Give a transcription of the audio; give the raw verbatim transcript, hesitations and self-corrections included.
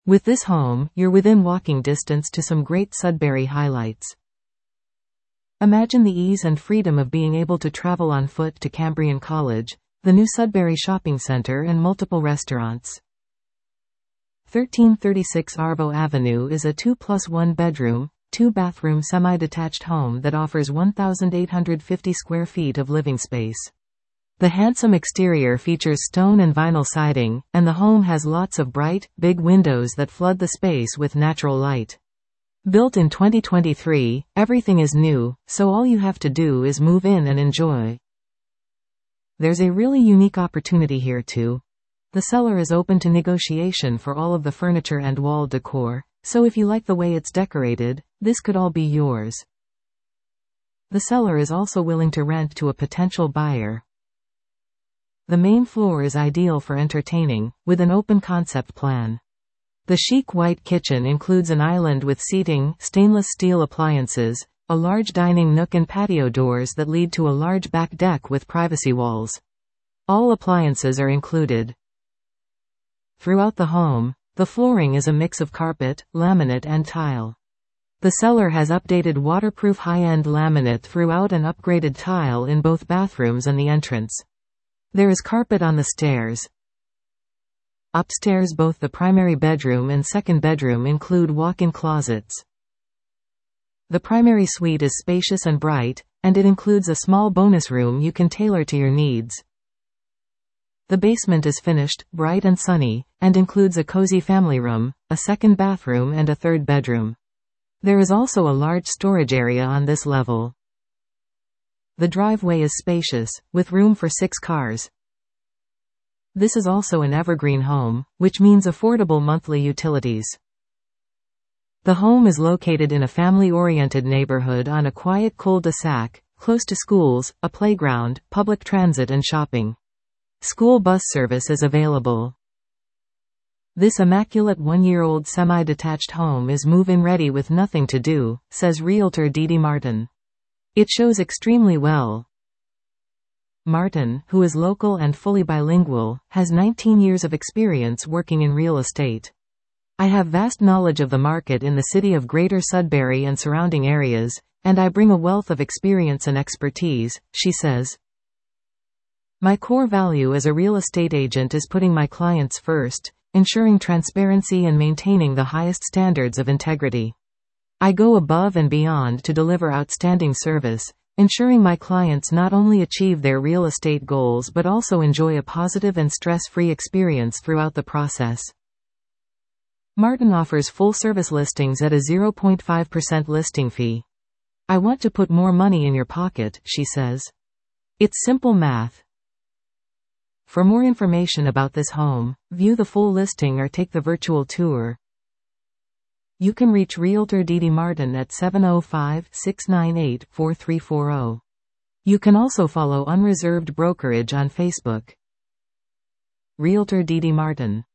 With this home, you're within walking distance to some great Sudbury highlights. Imagine the ease and freedom of being able to travel on foot to Cambrian College, the new Sudbury shopping center and multiple restaurants. thirteen thirty-six Arvo Avenue is a two plus one bedroom, two bathroom semi-detached home that offers one thousand eight hundred fifty square feet of living space. The handsome exterior features stone and vinyl siding, and the home has lots of bright, big windows that flood the space with natural light. Built in twenty twenty-three, everything is new, so all you have to do is move in and enjoy. There's a really unique opportunity here too. The seller is open to negotiation for all of the furniture and wall decor, so if you like the way it's decorated, this could all be yours. The seller is also willing to rent to a potential buyer. The main floor is ideal for entertaining, with an open concept plan. The chic white kitchen includes an island with seating, stainless steel appliances, a large dining nook and patio doors that lead to a large back deck with privacy walls. All appliances are included. Throughout the home, the flooring is a mix of carpet, laminate and tile. The seller has updated waterproof high-end laminate throughout and upgraded tile in both bathrooms and the entrance. There is carpet on the stairs. Upstairs, both the primary bedroom and second bedroom include walk-in closets. The primary suite is spacious and bright, and it includes a small bonus room you can tailor to your needs. The basement is finished, bright and sunny, and includes a cozy family room, a second bathroom and a third bedroom. There is also a large storage area on this level. The driveway is spacious, with room for six cars. This is also an evergreen home, which means affordable monthly utilities. The home is located in a family-oriented neighborhood on a quiet cul-de-sac, close to schools, a playground, public transit and shopping. School bus service is available. This immaculate one-year-old semi-detached home is move-in ready with nothing to do, says Realtor Dee Dee Martin. It shows extremely well. Martin, who is local and fully bilingual, has nineteen years of experience working in real estate. I have vast knowledge of the market in the city of Greater Sudbury and surrounding areas, and I bring a wealth of experience and expertise, she says. My core value as a real estate agent is putting my clients first, ensuring transparency and maintaining the highest standards of integrity. I go above and beyond to deliver outstanding service, ensuring my clients not only achieve their real estate goals but also enjoy a positive and stress-free experience throughout the process. Martin offers full-service listings at a zero point five percent listing fee. I want to put more money in your pocket, she says. It's simple math. For more information about this home, view the full listing or take the virtual tour. You can reach Realtor Dee Dee Martin at seven oh five, six nine eight, four three four zero. You can also follow Unreserved Brokerage on Facebook. Realtor Dee Dee Martin.